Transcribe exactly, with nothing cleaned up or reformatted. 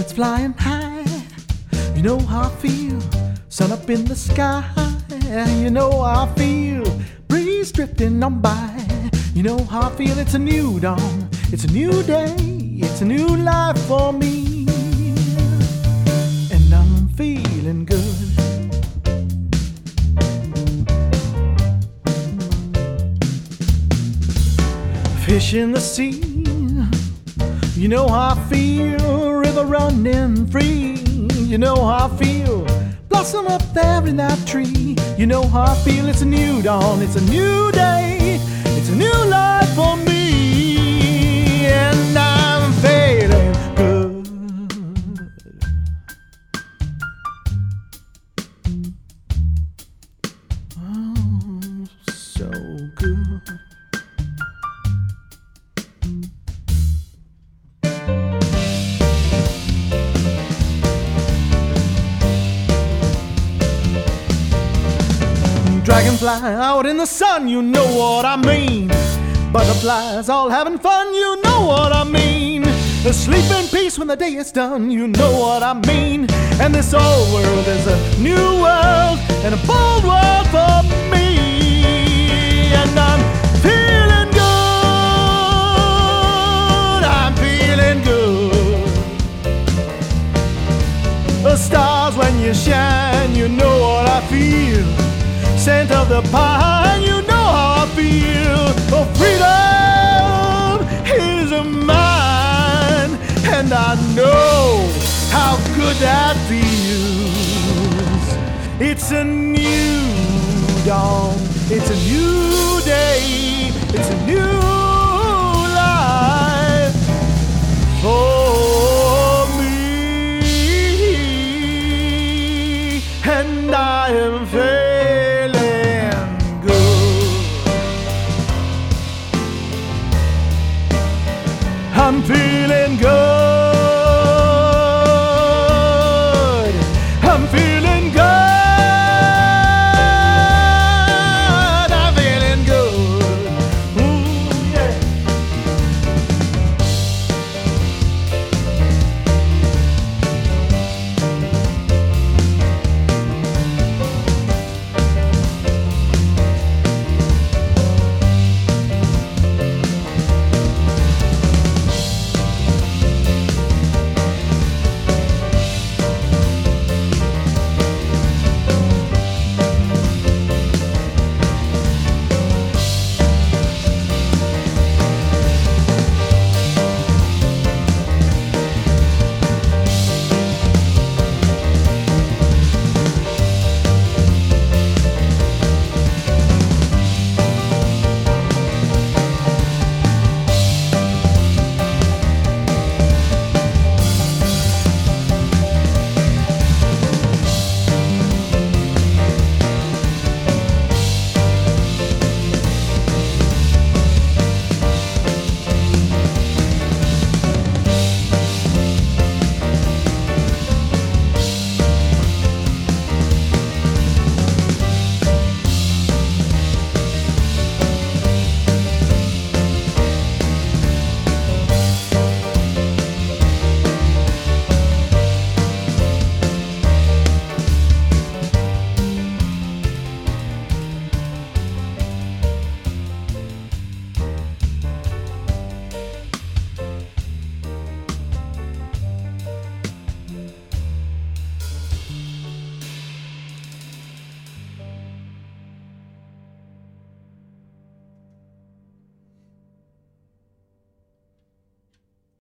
Birds flying high, you know how I feel. Sun up in the sky, you know how I feel. Breeze drifting on by, you know how I feel. It's a new dawn, it's a new day, it's a new life for me, and I'm feeling good. Fish in the sea, you know how I feel. River running free, you know how I feel. Blossom up there in that tree, you know how I feel. It's a new dawn, it's a new day, it's a new life for me, and I'm feeling good. Oh, so good. Dragonfly out in the sun, you know what I mean. Butterflies all having fun, you know what I mean. Sleep in peace when the day is done, you know what I mean. And this old world is a new world, and a bold world for me, and I'm feeling good, I'm feeling good. The stars when you shine, you know what I feel. Scent of the pine, you know how I feel. Oh, freedom is mine, and I know how good that feels. It's a new dawn, it's a new day, it's a new life for